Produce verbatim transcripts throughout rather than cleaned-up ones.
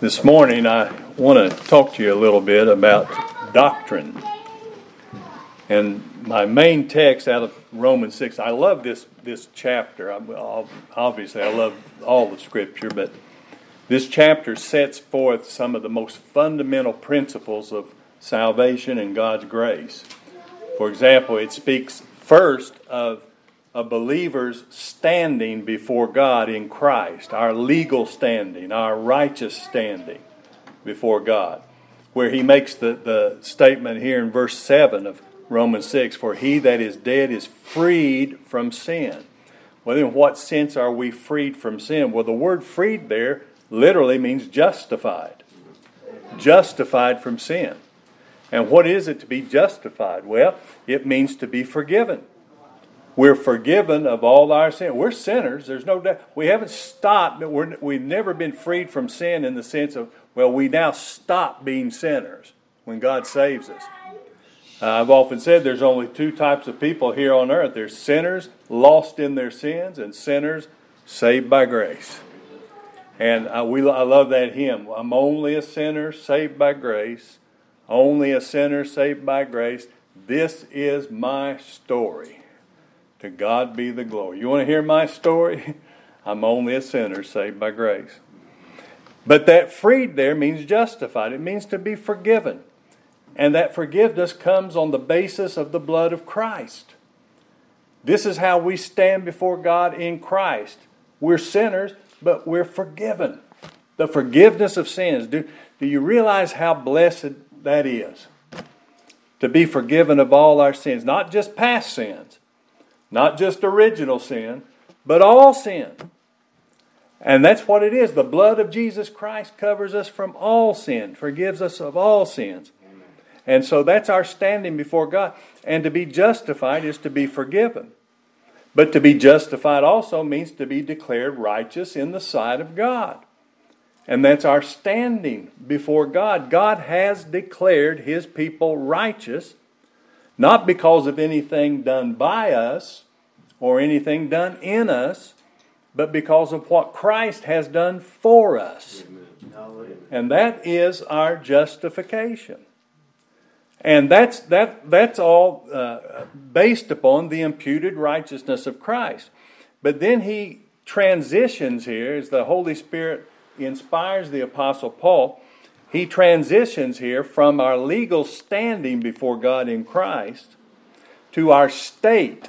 This morning I want to talk to you a little bit about doctrine. And my main text out of Romans six, I love this, this chapter. I, obviously I love all the scripture, but this chapter sets forth some of the most fundamental principles of salvation and God's grace. For example, it speaks first of a believer's standing before God in Christ, our legal standing, our righteous standing before God, where he makes the, the statement here in verse seven of Romans six, for he that is dead is freed from sin. Well, in what sense are we freed from sin? Well, the word freed there literally means justified. Justified from sin. And what is it to be justified? Well, it means to be forgiven. We're forgiven of all our sin. We're sinners. There's no doubt. We haven't stopped. We're, we've never been freed from sin in the sense of, well, we now stop being sinners when God saves us. Uh, I've often said there's only two types of people here on earth. There's sinners lost in their sins and sinners saved by grace. And I, we, I love that hymn. I'm only a sinner saved by grace. Only a sinner saved by grace. This is my story. To God be the glory. You want to hear my story? I'm only a sinner saved by grace. But that freed there means justified. It means to be forgiven. And that forgiveness comes on the basis of the blood of Christ. This is how we stand before God in Christ. We're sinners, but we're forgiven. The forgiveness of sins. Do, do you realize how blessed that is? To be forgiven of all our sins. Not just past sins. Not just original sin, but all sin. And that's what it is. The blood of Jesus Christ covers us from all sin, forgives us of all sins. And so that's our standing before God. And to be justified is to be forgiven. But to be justified also means to be declared righteous in the sight of God. And that's our standing before God. God has declared His people righteous, not because of anything done by us or anything done in us, but because of what Christ has done for us. And that is our justification. And that's that that's all uh, based upon the imputed righteousness of Christ. But then he transitions here, as the Holy Spirit inspires the Apostle Paul, he transitions here from our legal standing before God in Christ to our state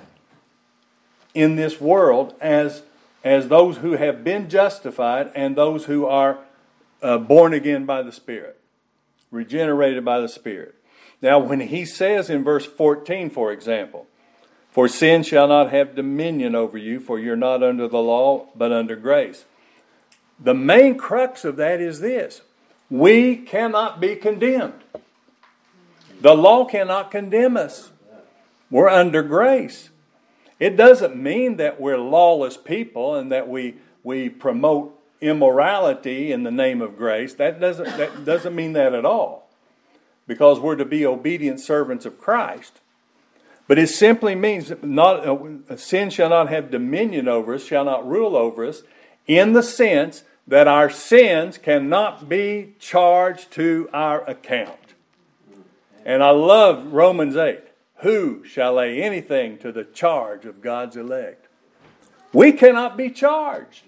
in this world as, as those who have been justified and those who are uh, born again by the Spirit, regenerated by the Spirit. Now, when he says in verse fourteen, for example, for sin shall not have dominion over you, for you're not under the law, but under grace. The main crux of that is this. We cannot be condemned. The law cannot condemn us. We're under grace. It doesn't mean that we're lawless people and that we we promote immorality in the name of grace. That doesn't that doesn't mean that at all. Because we're to be obedient servants of Christ. But it simply means that not uh, sin shall not have dominion over us, shall not rule over us, in the sense that our sins cannot be charged to our account. And I love Romans eight. Who shall lay anything to the charge of God's elect? We cannot be charged.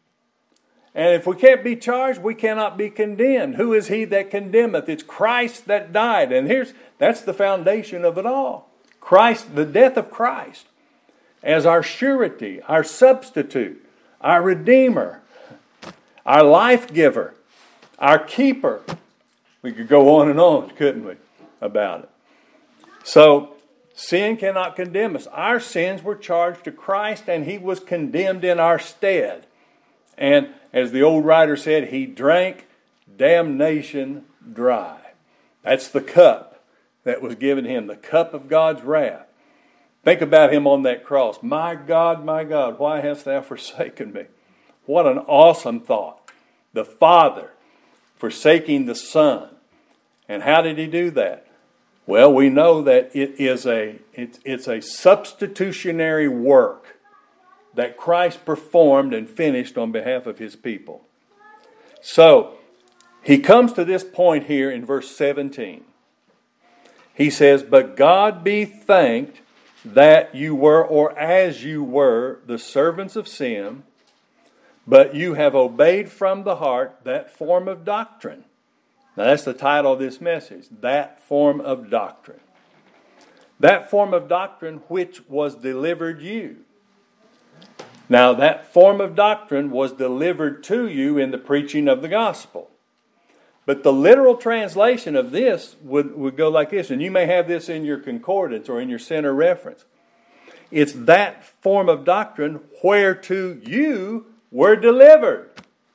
And if we can't be charged, we cannot be condemned. Who is he that condemneth? It's Christ that died. And here's that's the foundation of it all. Christ, the death of Christ, as our surety, our substitute, our redeemer, our life giver, our keeper. We could go on and on, couldn't we, about it? So, sin cannot condemn us. Our sins were charged to Christ, and He was condemned in our stead. And as the old writer said, He drank damnation dry. That's the cup that was given Him, the cup of God's wrath. Think about Him on that cross. My God, my God, why hast Thou forsaken me? What an awesome thought. The Father forsaking the Son. And how did He do that? Well, we know that it is a it's, it's a substitutionary work that Christ performed and finished on behalf of His people. So, he comes to this point here in verse seventeen. He says, "But God be thanked that you were, or as you were, the servants of sin, but you have obeyed from the heart that form of doctrine." Now that's the title of this message, that form of doctrine. That form of doctrine which was delivered you. Now that form of doctrine was delivered to you in the preaching of the gospel. But the literal translation of this would, would go like this, and you may have this in your concordance or in your center reference. It's that form of doctrine whereto you were delivered.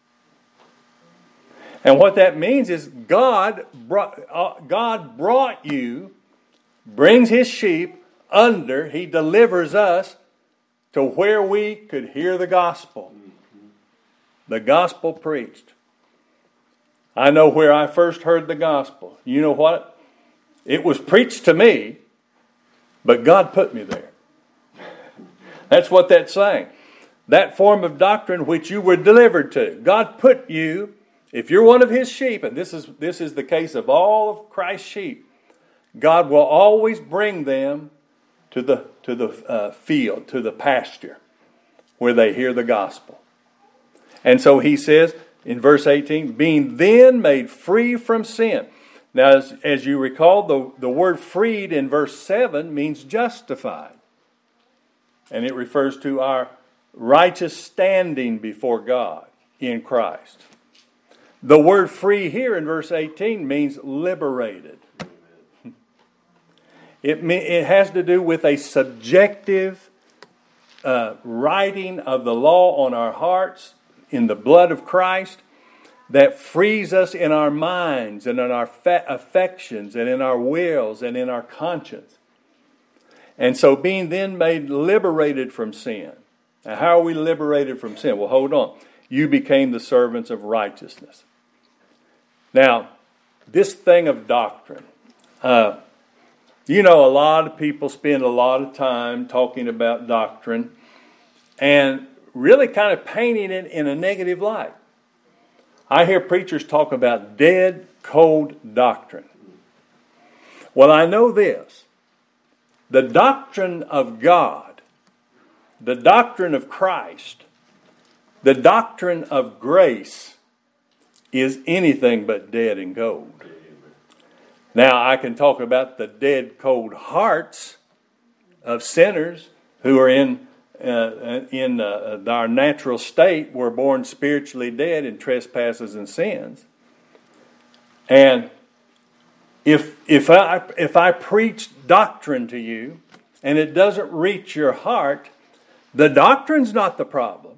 And what that means is God brought, uh, God brought you, brings his sheep under, he delivers us to where we could hear the gospel. The gospel preached. I know where I first heard the gospel. You know what? It was preached to me, but God put me there. That's what that's saying. That form of doctrine which you were delivered to. God put you, if you're one of his sheep, and this is this is the case of all of Christ's sheep, God will always bring them to the to the uh, field, to the pasture, where they hear the gospel. And so he says in verse eighteen, being then made free from sin. Now, as, as you recall, the, the word freed in verse seven means justified. And it refers to our righteous standing before God in Christ. The word free here in verse eighteen means liberated. It, it has to do with a subjective uh, writing of the law on our hearts in the blood of Christ that frees us in our minds and in our fa- affections and in our wills and in our conscience. And so being then made liberated from sin. Now, how are we liberated from sin? Well, hold on. You became the servants of righteousness. Now, this thing of doctrine. Uh, you know, a lot of people spend a lot of time talking about doctrine and really kind of painting it in a negative light. I hear preachers talk about dead, cold doctrine. Well, I know this. The doctrine of God, the doctrine of Christ, the doctrine of grace is anything but dead and cold. Now, I can talk about the dead, cold hearts of sinners who are in uh, in uh, our natural state. We're born spiritually dead in trespasses and sins. And if if I if I preach doctrine to you and it doesn't reach your heart, the doctrine's not the problem.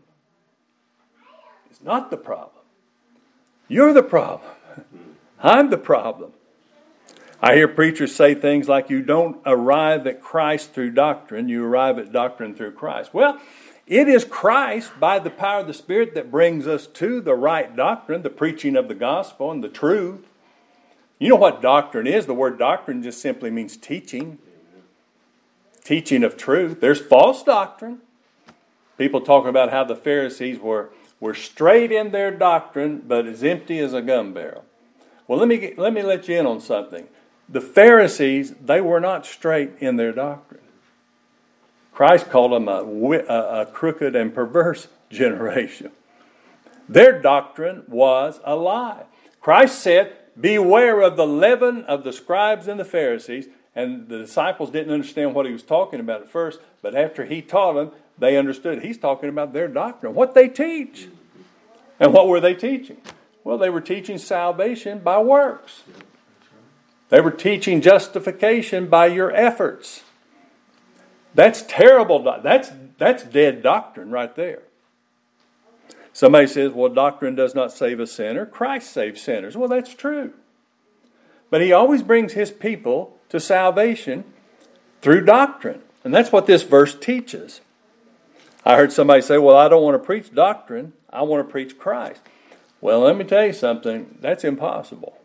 It's not the problem. You're the problem. I'm the problem. I hear preachers say things like, you don't arrive at Christ through doctrine, you arrive at doctrine through Christ. Well, it is Christ, by the power of the Spirit, that brings us to the right doctrine, the preaching of the gospel and the truth. You know what doctrine is? The word doctrine just simply means teaching. Teaching of truth. There's false doctrine. People talk about how the Pharisees were, were straight in their doctrine, but as empty as a gun barrel. Well, let me get, let me let you in on something. The Pharisees, they were not straight in their doctrine. Christ called them a, a, a crooked and perverse generation. Their doctrine was a lie. Christ said, beware of the leaven of the scribes and the Pharisees. And the disciples didn't understand what he was talking about at first, but after he taught them, they understood. He's talking about their doctrine, what they teach. And what were they teaching? Well, they were teaching salvation by works. They were teaching justification by your efforts. That's terrible. That's, that's dead doctrine right there. Somebody says, well, doctrine does not save a sinner. Christ saves sinners. Well, that's true. But he always brings his people to salvation through doctrine. And that's what this verse teaches. I heard somebody say, well, I don't want to preach doctrine. I want to preach Christ. Well, let me tell you something. That's impossible.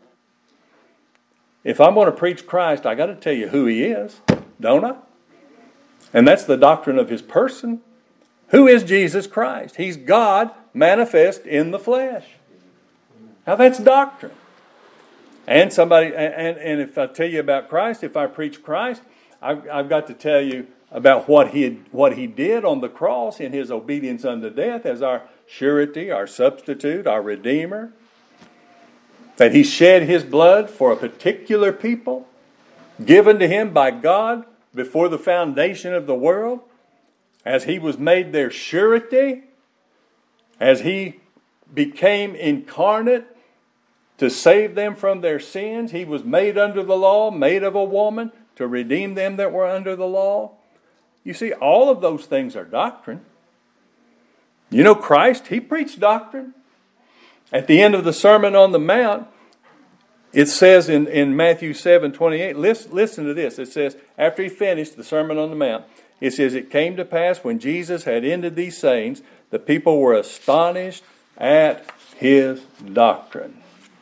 If I'm going to preach Christ, I got to tell you who he is, don't I? And that's the doctrine of his person. Who is Jesus Christ? He's God manifest in the flesh. Now that's doctrine. And somebody, and, and if I tell you about Christ, if I preach Christ, I've, I've got to tell you about what he had, what he did on the cross in his obedience unto death as our surety, our substitute, our redeemer. That he shed his blood for a particular people, given to him by God before the foundation of the world, as he was made their surety, as he became incarnate to save them from their sins. He was made under the law, made of a woman, to redeem them that were under the law. You see, all of those things are doctrine. You know, Christ, he preached doctrine. At the end of the Sermon on the Mount, it says in, in Matthew seven twenty-eight, listen, listen to this. It says, after he finished the Sermon on the Mount, it says, it came to pass when Jesus had ended these sayings, the people were astonished at his doctrine.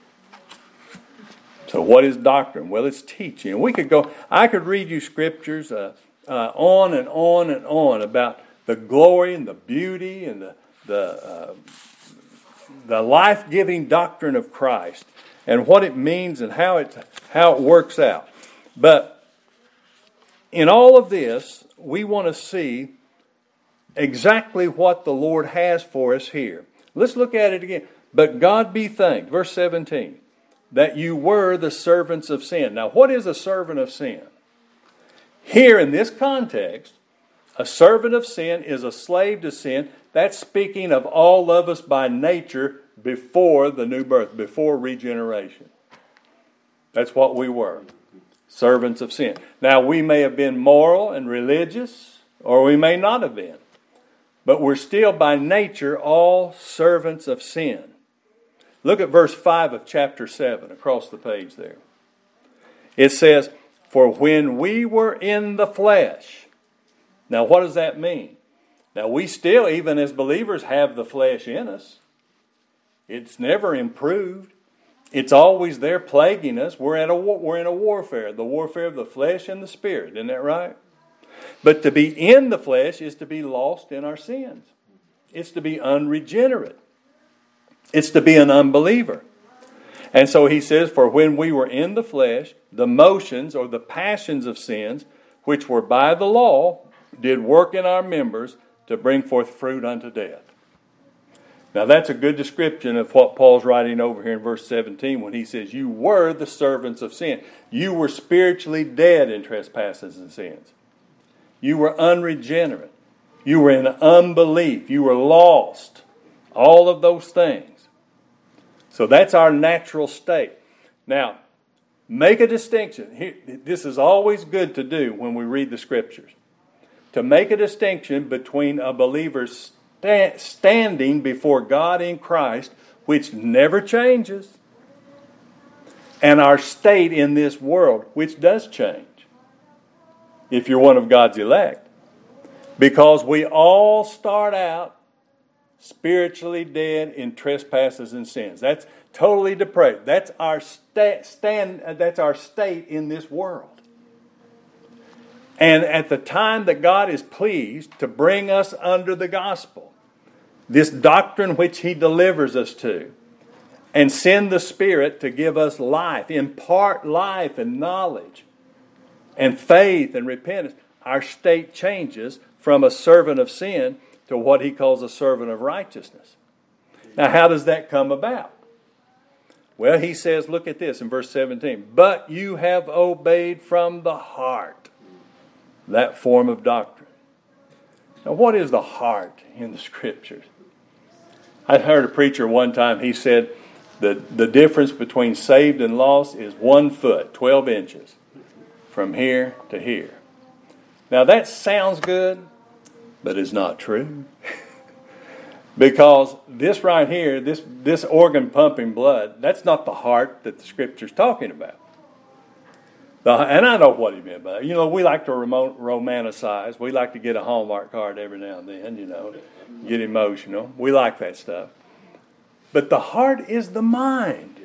So what is doctrine? Well, it's teaching. We could go, I could read you scriptures uh, uh, on and on and on about the glory and the beauty and the the, uh, the life-giving doctrine of Christ and what it means and how it how it works out. But in all of this, we want to see exactly what the Lord has for us here. Let's look at it again. But God be thanked, verse seventeen, that you were the servants of sin. Now, what is a servant of sin? Here in this context, a servant of sin is a slave to sin. That's speaking of all of us by nature before the new birth, before regeneration. That's what we were, servants of sin. Now, we may have been moral and religious, or we may not have been. But we're still by nature all servants of sin. Look at verse five of chapter seven across the page there. It says, for when we were in the flesh. Now what does that mean? Now we still, even as believers, have the flesh in us. It's never improved. It's always there plaguing us. We're, at a, we're in a warfare, the warfare of the flesh and the spirit. Isn't that right? But to be in the flesh is to be lost in our sins. It's to be unregenerate. It's to be an unbeliever. And so he says, for when we were in the flesh, the motions or the passions of sins, which were by the law, did work in our members to bring forth fruit unto death. Now that's a good description of what Paul's writing over here in verse seventeen when he says, you were the servants of sin. You were spiritually dead in trespasses and sins. You were unregenerate. You were in unbelief. You were lost. All of those things. So that's our natural state. Now, make a distinction. Here, this is always good to do when we read the Scriptures. To make a distinction between a believer's sta- standing before God in Christ, which never changes, and our state in this world, which does change, if you're one of God's elect. Because we all start out spiritually dead in trespasses and sins. That's totally depraved. That's our sta- stand. That's our state in this world. And at the time that God is pleased to bring us under the gospel, this doctrine which He delivers us to, and send the Spirit to give us life, impart life and knowledge, and faith and repentance, our state changes from a servant of sin to what he calls a servant of righteousness. Now, how does that come about? Well, he says, look at this in verse seventeen. But you have obeyed from the heart that form of doctrine. Now, what is the heart in the Scriptures? I heard a preacher one time, he said, the, the difference between saved and lost is one foot, twelve inches, from here to here. Now, that sounds good, but it's not true. Because this right here, this, this organ pumping blood, that's not the heart that the Scripture's talking about. The, and I know what he meant by that. You know, we like to remote, romanticize. We like to get a Hallmark card every now and then, you know, get emotional. We like that stuff. But the heart is the mind.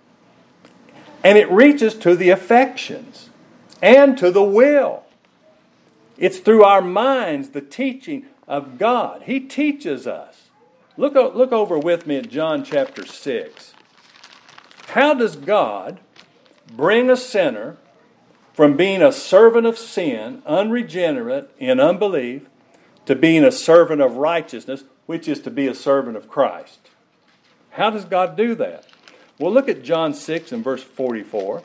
And it reaches to the affections and to the will. It's through our minds, the teaching of God. He teaches us. Look, look over with me at John chapter six. How does God bring a sinner from being a servant of sin, unregenerate in unbelief, to being a servant of righteousness, which is to be a servant of Christ? How does God do that? Well, look at John six and verse forty-four.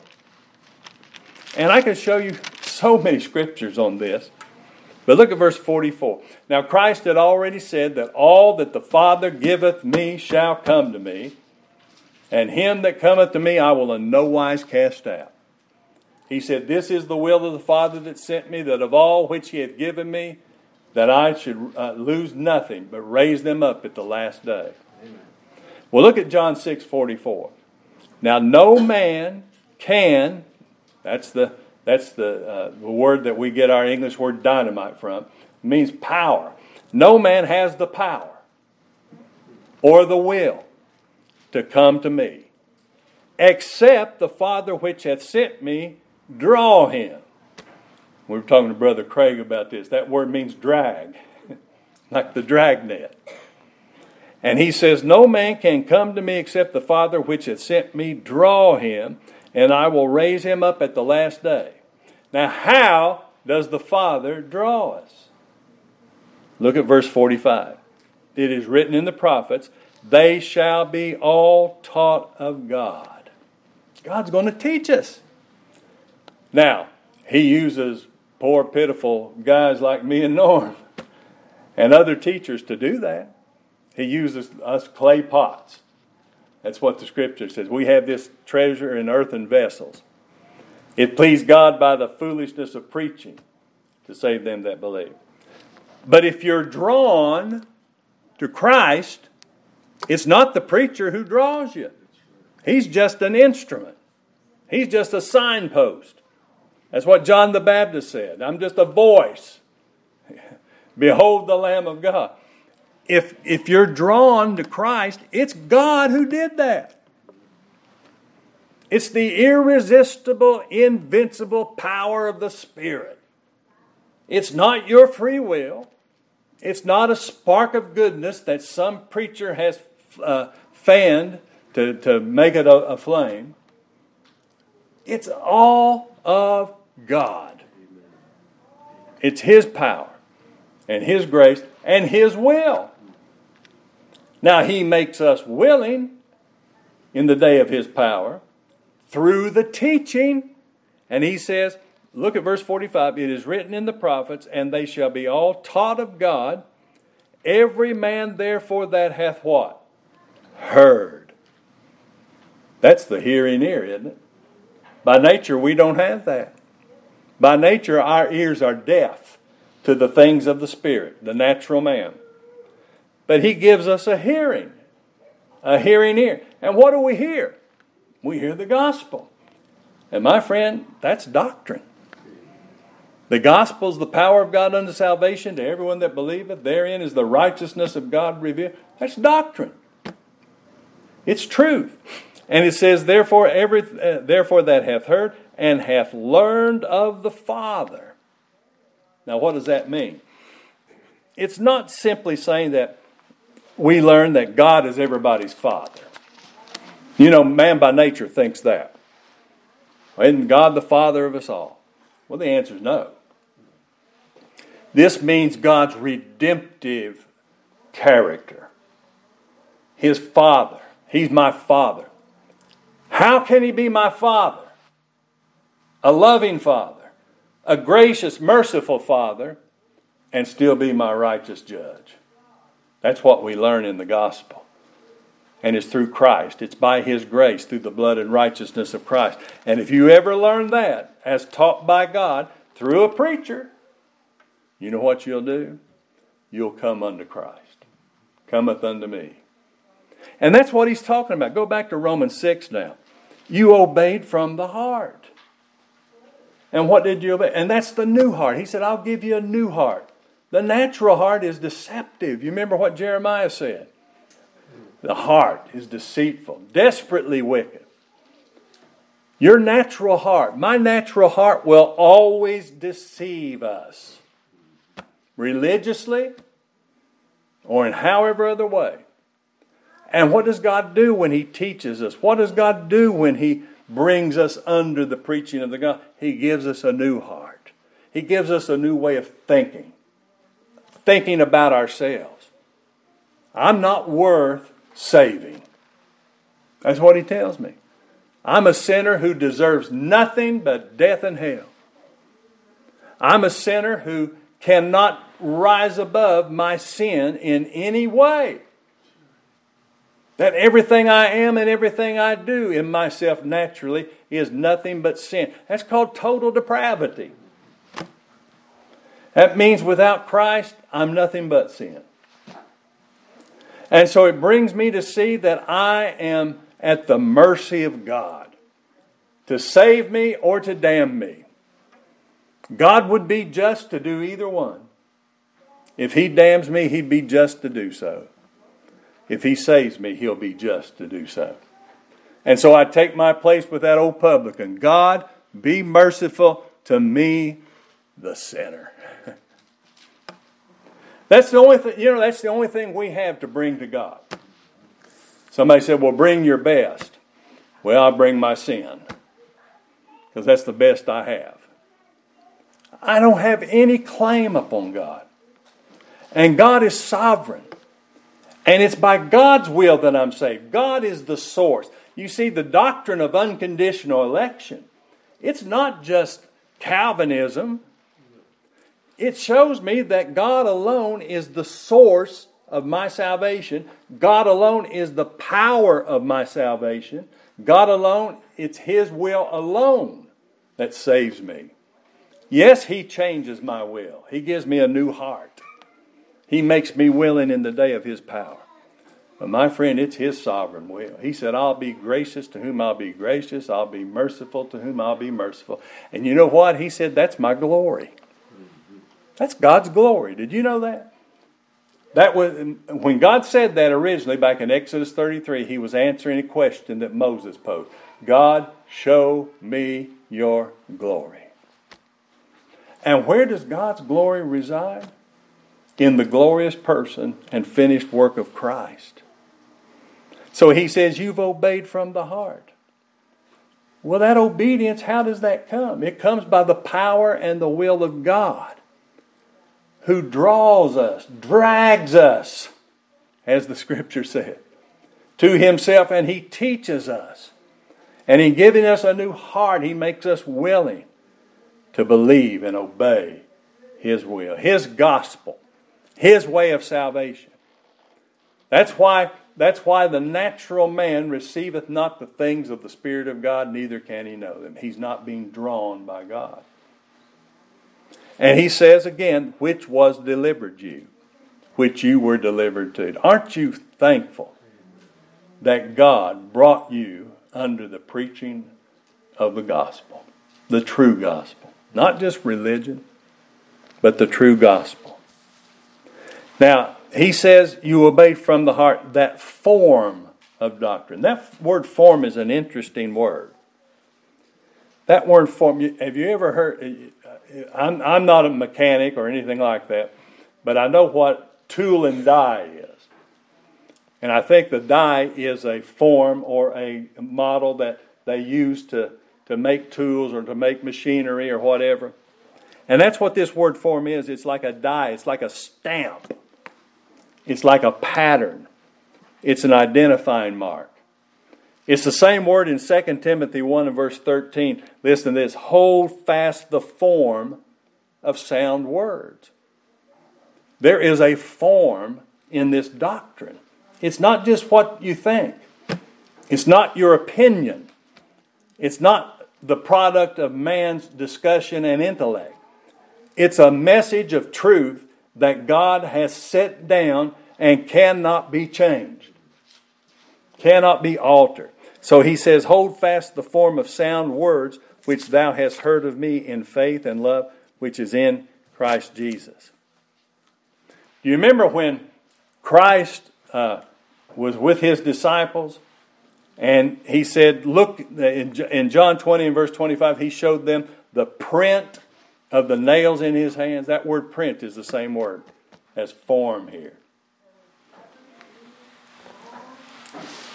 And I can show you so many scriptures on this. But look at verse forty-four. Now Christ had already said that all that the Father giveth me shall come to me, and him that cometh to me I will in no wise cast out. He said, this is the will of the Father that sent me, that of all which he hath given me, that I should uh, lose nothing, but raise them up at the last day. Amen. Well, look at John six forty-four. Now no man can, that's the that's the, uh, the word that we get our English word dynamite from, it means power. No man has the power or the will to come to me, except the Father which hath sent me draw him. We were talking to Brother Craig about this. That word means drag, like the dragnet. And he says, no man can come to me except the Father which hath sent me draw him, and I will raise him up at the last day. Now, how does the Father draw us? Look at verse forty-five. It is written in the prophets, they shall be all taught of God. God's going to teach us. Now, he uses poor, pitiful guys like me and Norm and other teachers to do that. He uses us clay pots. That's what the scripture says. We have this treasure in earthen vessels. It pleased God by the foolishness of preaching to save them that believe. But if you're drawn to Christ, it's not the preacher who draws you. He's just an instrument. He's just a signpost. That's what John the Baptist said. I'm just a voice. Behold the Lamb of God. If, if you're drawn to Christ, it's God who did that. It's the irresistible, invincible power of the Spirit. It's not your free will. It's not a spark of goodness that some preacher has uh, fanned to, to make it a, a flame. It's all of God. It's His power and His grace and His will. Now, He makes us willing in the day of His power through the teaching. And He says, look at verse forty-five, it is written in the prophets, and they shall be all taught of God. Every man therefore that hath what? Heard. That's the hearing ear, isn't it? By nature, we don't have that. By nature, our ears are deaf to the things of the Spirit, the natural man. But He gives us a hearing, a hearing ear. And what do we hear? We hear the gospel. And my friend, that's doctrine. The gospel is the power of God unto salvation to everyone that believeth. Therein is the righteousness of God revealed. That's doctrine. It's truth. And it says, therefore, every, uh, therefore that hath heard and hath learned of the Father. Now, what does that mean? It's not simply saying that we learn that God is everybody's Father. You know, man by nature thinks that. Isn't God the Father of us all? Well, the answer is no. This means God's redemptive character. His Father. He's my Father. How can He be my Father? A loving Father, a gracious, merciful Father, and still be my righteous judge. That's what we learn in the gospel. And it's through Christ. It's by His grace, through the blood and righteousness of Christ. And if you ever learn that, as taught by God, through a preacher, you know what you'll do? You'll come unto Christ. Cometh unto me. And that's what He's talking about. Go back to Romans six now. You obeyed from the heart. And what did you obey? And that's the new heart. He said, I'll give you a new heart. The natural heart is deceptive. You remember what Jeremiah said? The heart is deceitful, desperately wicked. Your natural heart, my natural heart will always deceive us. Religiously or in however other way. And what does God do when He teaches us? What does God do when He brings us under the preaching of the gospel? He gives us a new heart. He gives us a new way of thinking. Thinking about ourselves. I'm not worth saving. That's what He tells me. I'm a sinner who deserves nothing but death and hell. I'm a sinner who cannot rise above my sin in any way. That everything I am and everything I do in myself naturally is nothing but sin. That's called total depravity. That means without Christ, I'm nothing but sin. And so it brings me to see that I am at the mercy of God to save me or to damn me. God would be just to do either one. If He damns me, He'd be just to do so. If He saves me, He'll be just to do so. And so I take my place with that old publican. God, be merciful to me, the sinner. That's the only thing, you know, that's the only thing we have to bring to God. Somebody said, well, bring your best. Well, I'll bring my sin. Because that's the best I have. I don't have any claim upon God. And God is sovereign. And it's by God's will that I'm saved. God is the source. You see, the doctrine of unconditional election, it's not just Calvinism. It shows me that God alone is the source of my salvation. God alone is the power of my salvation. God alone, it's His will alone that saves me. Yes, He changes my will. He gives me a new heart. He makes me willing in the day of His power. But my friend, it's His sovereign will. He said, I'll be gracious to whom I'll be gracious. I'll be merciful to whom I'll be merciful. And you know what? He said, that's my glory. That's God's glory. Did you know that? That was when God said that originally back in Exodus thirty-three, He was answering a question that Moses posed. God, show me your glory. And where does God's glory reside? In the glorious person and finished work of Christ. So He says, you've obeyed from the heart. Well, that obedience, how does that come? It comes by the power and the will of God, who draws us, drags us, as the Scripture said, to Himself, and He teaches us. And in giving us a new heart, He makes us willing to believe and obey His will, His gospel, His way of salvation. That's why, that's why the natural man receiveth not the things of the Spirit of God, neither can he know them. He's not being drawn by God. And He says again, which was delivered you, which you were delivered to. Aren't you thankful that God brought you under the preaching of the gospel, the true gospel? Not just religion, but the true gospel. Now, He says you obey from the heart that form of doctrine. That word form is an interesting word. That word form, have you ever heard, I'm, I'm not a mechanic or anything like that, but I know what tool and die is. And I think the die is a form or a model that they use to, to make tools or to make machinery or whatever. And that's what this word form is. It's like a die. It's like a stamp. It's like a pattern. It's an identifying mark. It's the same word in Second Timothy one and verse thirteen. Listen to this. Hold fast the form of sound words. There is a form in this doctrine. It's not just what you think. It's not your opinion. It's not the product of man's discussion and intellect. It's a message of truth that God has set down and cannot be changed. Cannot be altered. So He says, hold fast the form of sound words which thou hast heard of me in faith and love which is in Christ Jesus. Do you remember when Christ uh, was with His disciples and He said, look, in John twenty and verse twenty-five, He showed them the print of the nails in His hands? That word print is the same word as form here.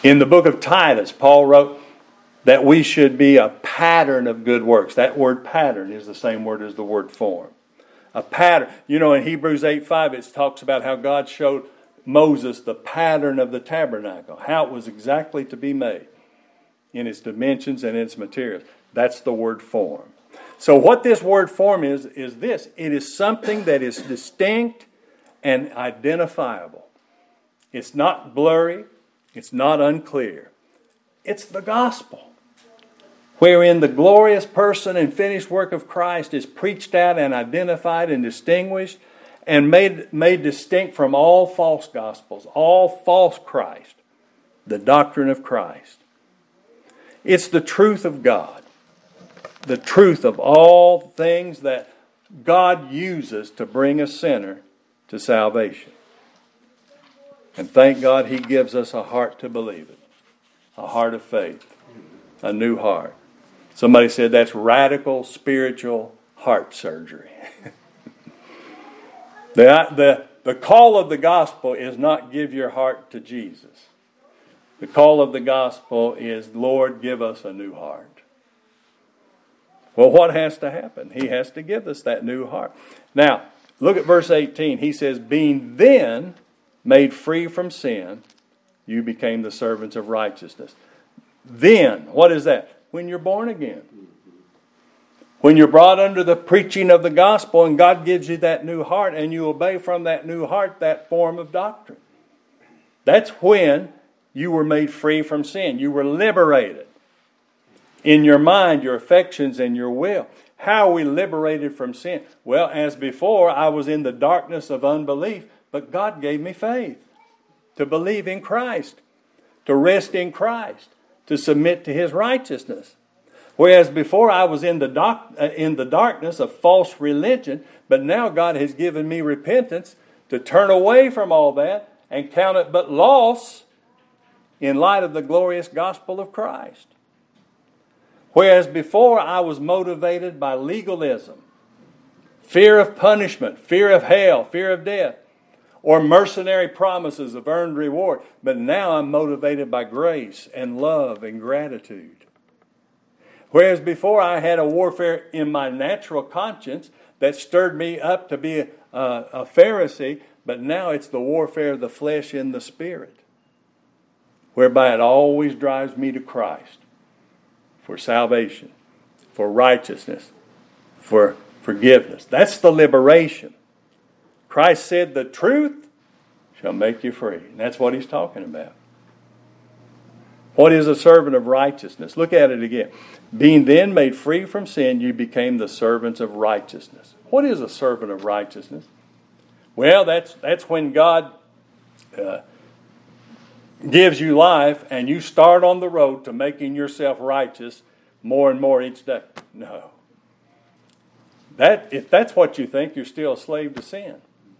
In the book of Titus, Paul wrote that we should be a pattern of good works. That word pattern is the same word as the word form. A pattern. You know, in Hebrews eight five, it talks about how God showed Moses the pattern of the tabernacle, how it was exactly to be made in its dimensions and its materials. That's the word form. So what this word form is, is this. It is something that is distinct and identifiable. It's not blurry. It's not unclear. It's the gospel, wherein the glorious person and finished work of Christ is preached out and identified and distinguished and made, made distinct from all false gospels, all false Christ, the doctrine of Christ. It's the truth of God, the truth of all things that God uses to bring a sinner to salvation. And thank God He gives us a heart to believe it, a heart of faith, a new heart. Somebody said that's radical spiritual heart surgery. the, the, the call of the gospel is not give your heart to Jesus. The call of the gospel is, Lord, give us a new heart. Well, what has to happen? He has to give us that new heart. Now, look at verse eighteen. He says, being then made free from sin, you became the servants of righteousness. Then, what is that? When you're born again. When you're brought under the preaching of the gospel and God gives you that new heart and you obey from that new heart that form of doctrine. That's when you were made free from sin. You were liberated in your mind, your affections, and your will. How are we liberated from sin? Well, as before, I was in the darkness of unbelief, but God gave me faith to believe in Christ, to rest in Christ, to submit to His righteousness. Whereas before I was in the doc, uh, in the darkness of false religion, but now God has given me repentance to turn away from all that and count it but loss in light of the glorious gospel of Christ. Whereas before I was motivated by legalism, fear of punishment, fear of hell, fear of death, or mercenary promises of earned reward. But now I'm motivated by grace and love and gratitude. Whereas before I had a warfare in my natural conscience that stirred me up to be a, a, a Pharisee, but now it's the warfare of the flesh in the spirit, whereby it always drives me to Christ for salvation, for righteousness, for forgiveness. That's the liberation. Christ said the truth shall make you free. And that's what He's talking about. What is a servant of righteousness? Look at it again. Being then made free from sin, you became the servants of righteousness. What is a servant of righteousness? Well, that's that's when God uh, gives you life and you start on the road to making yourself righteous more and more each day. No. That if that's what you think, you're still a slave to sin.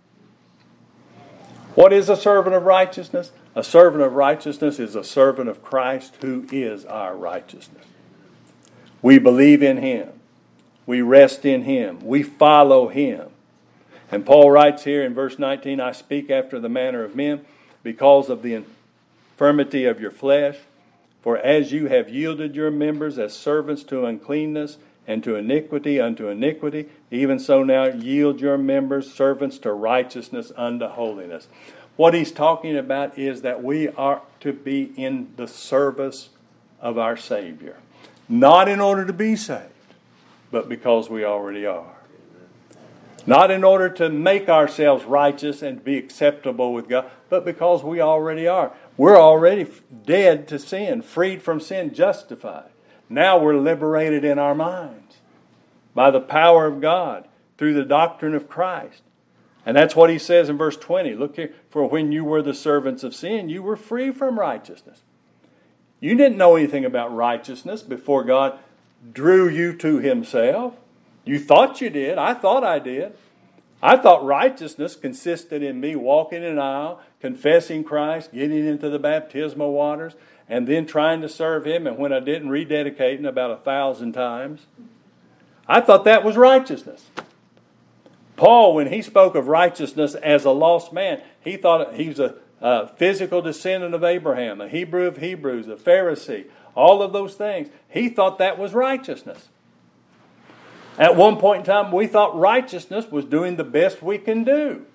What is a servant of righteousness? A servant of righteousness is a servant of Christ who is our righteousness. We believe in Him. We rest in Him. We follow Him. And Paul writes here in verse nineteen, I speak after the manner of men because of the infirmity of your flesh. For as you have yielded your members as servants to uncleanness and to iniquity unto iniquity, even so now yield your members servants to righteousness unto holiness. What he's talking about is that we are to be in the service of our Savior. Not in order to be saved, but because we already are. Not in order to make ourselves righteous and be acceptable with God, but because we already are. We're already dead to sin, freed from sin, justified. Now we're liberated in our minds by the power of God through the doctrine of Christ. And that's what he says in verse twenty. Look here. For when you were the servants of sin, you were free from righteousness. You didn't know anything about righteousness before God drew you to Himself. You thought you did. I thought I did. I thought righteousness consisted in me walking an aisle, confessing Christ, getting into the baptismal waters, and then trying to serve Him. And when I didn't, rededicating about a thousand times. I thought that was righteousness. Paul, when he spoke of righteousness as a lost man, he thought he was a, uh, physical descendant of Abraham, a Hebrew of Hebrews, a Pharisee, all of those things. He thought that was righteousness. At one point in time, we thought righteousness was doing the best we can do.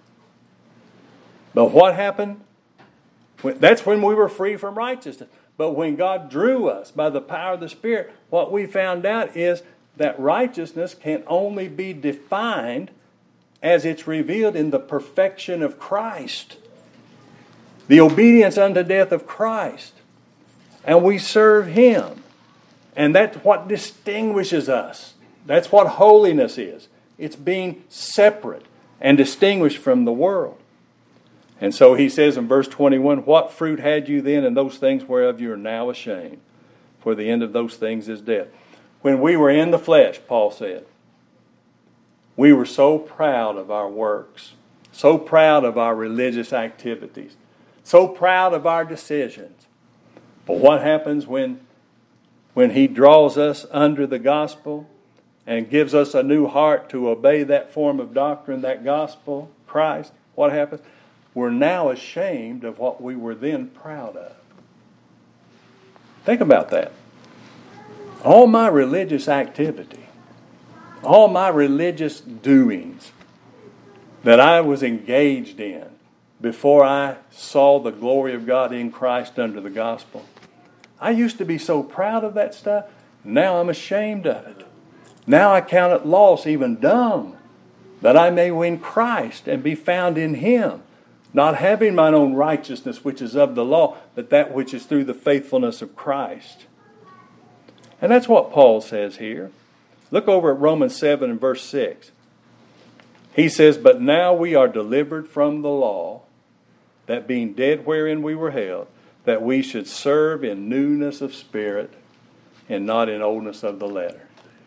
But what happened? That's when we were free from righteousness. But when God drew us by the power of the Spirit, what we found out is that righteousness can only be defined as it's revealed in the perfection of Christ. The obedience unto death of Christ. And we serve Him. And that's what distinguishes us. That's what holiness is. It's being separate and distinguished from the world. And so he says in verse twenty-one, what fruit had you then in those things whereof you are now ashamed? For the end of those things is death. When we were in the flesh, Paul said, we were so proud of our works, so proud of our religious activities, so proud of our decisions. But what happens when, when he draws us under the gospel and gives us a new heart to obey that form of doctrine, that gospel, Christ? What happens? We're now ashamed of what we were then proud of. Think about that. All my religious activity, all my religious doings that I was engaged in before I saw the glory of God in Christ under the gospel, I used to be so proud of that stuff. Now I'm ashamed of it. Now I count it loss, even dung, that I may win Christ and be found in Him. Not having mine own righteousness, which is of the law, but that which is through the faithfulness of Christ. And that's what Paul says here. Look over at Romans seven and verse six. He says, but now we are delivered from the law, that being dead wherein we were held, that we should serve in newness of spirit and not in oldness of the letter.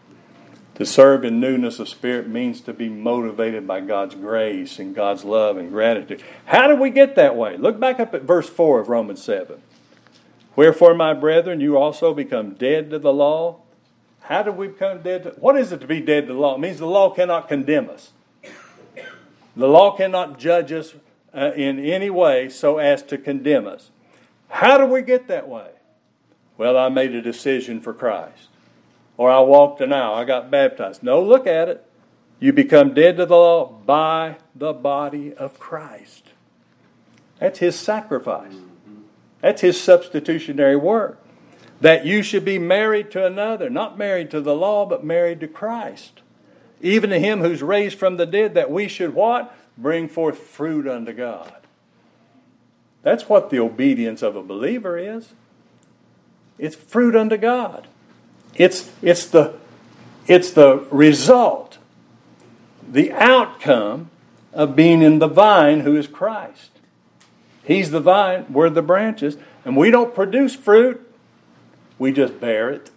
To serve in newness of spirit means to be motivated by God's grace and God's love and gratitude. How do we get that way? Look back up at verse four of Romans seven. Wherefore, my brethren, you also become dead to the law. How do we become dead to... What is it to be dead to the law? It means the law cannot condemn us. The law cannot judge us uh, in any way so as to condemn us. How do we get that way? Well, I made a decision for Christ. Or I walked an aisle, I got baptized. No, look at it. You become dead to the law by the body of Christ. That's His sacrifice. That's His substitutionary work. That you should be married to another, not married to the law, but married to Christ. Even to Him who's raised from the dead, that we should what? Bring forth fruit unto God. That's what the obedience of a believer is. It's fruit unto God. It's, it's, the, it's the result, the outcome of being in the vine who is Christ. He's the vine, we're the branches, and we don't produce fruit, we just bear it.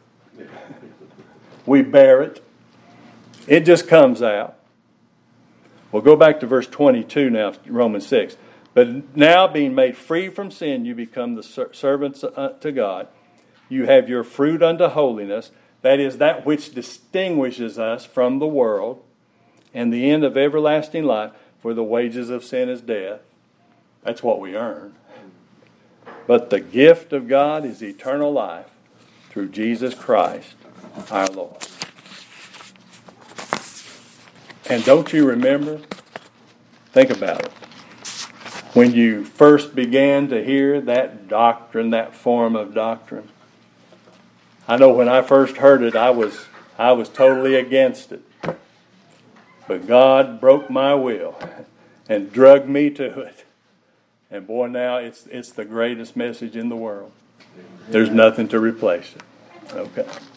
We bear it. It just comes out. We'll go back to verse twenty-two now, Romans six. But now being made free from sin, you become the servants to God. You have your fruit unto holiness, that is, that which distinguishes us from the world, and the end of everlasting life, for the wages of sin is death. That's what we earn. But the gift of God is eternal life through Jesus Christ our Lord. And don't you remember? Think about it. When you first began to hear that doctrine, that form of doctrine, I know when I first heard it, I was I was totally against it. But God broke my will and drugged me to it. And boy, now it's it's the greatest message in the world. There's nothing to replace it. Okay.